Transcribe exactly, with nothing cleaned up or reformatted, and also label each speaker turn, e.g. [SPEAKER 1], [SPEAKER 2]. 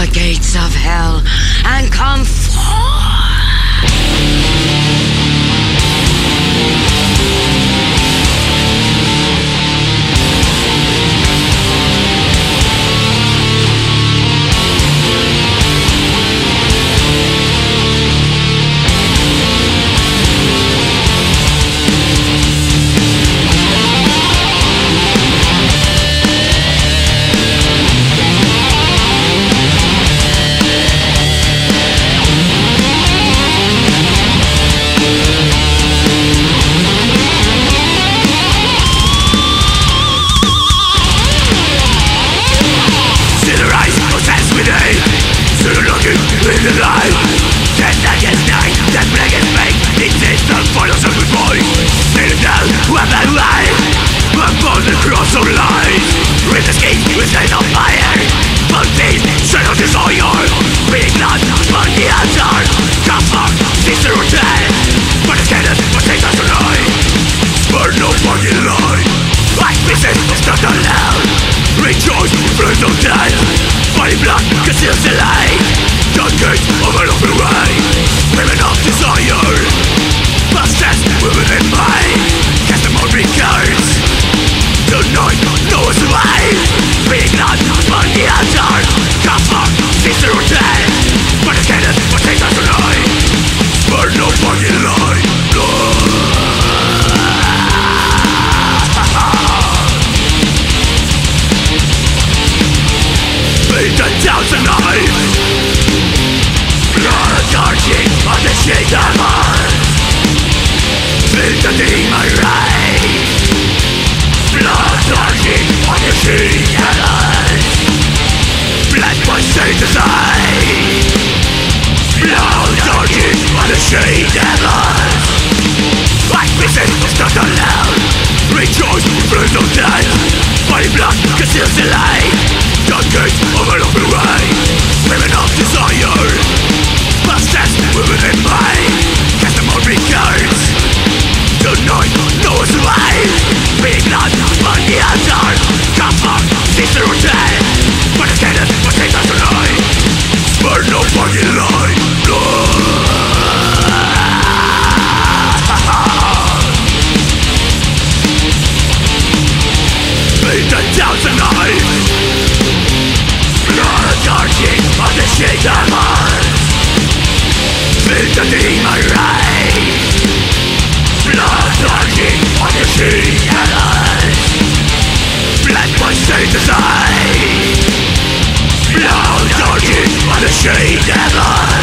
[SPEAKER 1] the gates of hell and come forth.
[SPEAKER 2] In the light, ten against nine, that black is fake. It is the final sacred voice. Sit down, weapon light, upon the cross of light. With the skin, with the on fire. Mountain, shadow desire. Big blood, on the answer. Come on, sister or dead. But it's cannon, but take us alive. Burn no fucking lie. I miss it, it's not allowed. Rejoice, blood of death. Body blood conceals the light. Dark gate of an open way. Women of desire. Bastards, women in mind. Cast them on records. Tonight, no one's alive. Big blood on the altar. Come on, sister or dead. But it's cannon, but take us alive. Burn no fucking lie. Beat the down tonight. Blood charging on the shade of heart. Feel the demon rise. Blood charging on the shade of heart. Blood was saved aside. Blood charging on the shade of heart. I miss it, it's not allowed. Rejoice, blood of death. Body blood conceals the light. Dark gate of an open way. Women of desire. Bastards, women in mind. Cast them on records. Tonight, no one's alive. Big blood on the altar. Come on, sister or dead. But it's cannon, but take us alive. Burn no fucking lie. Beat the down tonight. Blood charging on the shade of heart. Feel the demon rise. Blood charging on the shade of heart. Blood was saved aside. Blood charging on the shade of heart.